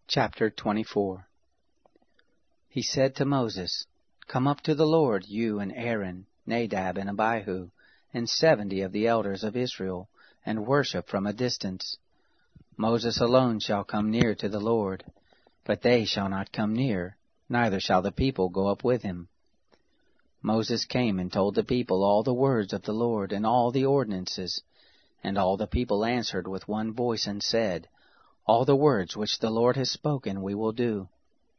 Chapter 24. He said to Moses, Come up to the Lord, you and Aaron, Nadab and Abihu, and 70 of the elders of Israel, and worship from a distance. Moses alone shall come near to the Lord, but they shall not come near, neither shall the people go up with him. Moses came and told the people all the words of the Lord and all the ordinances. And all the people answered with one voice and said, All the words which the Lord has spoken we will do.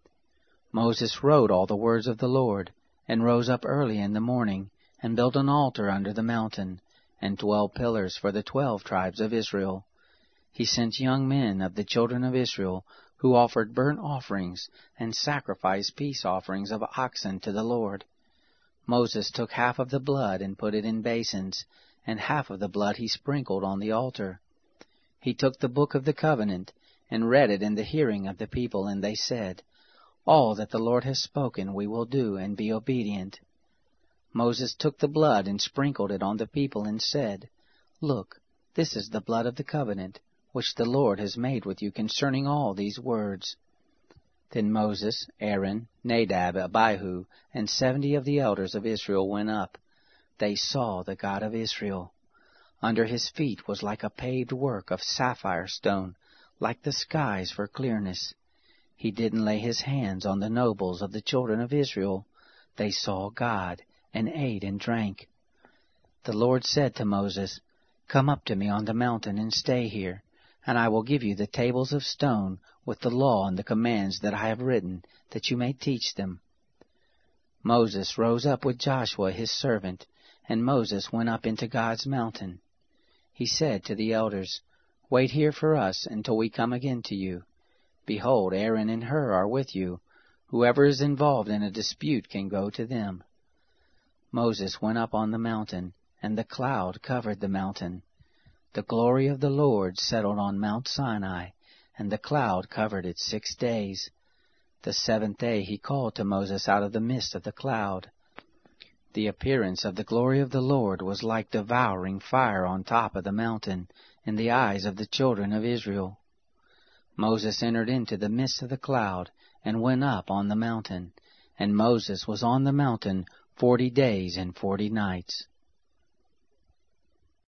Moses wrote all the words of the Lord, and rose up early in the morning, and built an altar under the mountain, and 12 pillars for the 12 tribes of Israel. He sent young men of the children of Israel, who offered burnt offerings, and sacrificed peace offerings of oxen to the Lord. Moses took half of the blood and put it in basins, and half of the blood he sprinkled on the altar. He took the book of the covenant, and read it in the hearing of the people, and they said, All that the Lord has spoken we will do, and be obedient. Moses took the blood and sprinkled it on the people, and said, Look, this is the blood of the covenant, which the Lord has made with you concerning all these words. Then Moses, Aaron, Nadab, Abihu, and 70 of the elders of Israel went up. They saw the God of Israel. Under his feet was like a paved work of sapphire stone, like the skies for clearness. He didn't lay his hands on the nobles of the children of Israel. They saw God, and ate and drank. The Lord said to Moses, Come up to me on the mountain and stay here, and I will give you the tables of stone with the law and the commands that I have written, that you may teach them. Moses rose up with Joshua his servant, and Moses went up into God's mountain. He said to the elders, Wait here for us until we come again to you. Behold, Aaron and Hur are with you. Whoever is involved in a dispute can go to them. Moses went up on the mountain, and the cloud covered the mountain. The glory of the Lord settled on Mount Sinai, and the cloud covered it 6 days. The 7th day he called to Moses out of the midst of the cloud. The appearance of the glory of the Lord was like devouring fire on top of the mountain in the eyes of the children of Israel. Moses entered into the midst of the cloud and went up on the mountain, and Moses was on the mountain 40 days and 40 nights.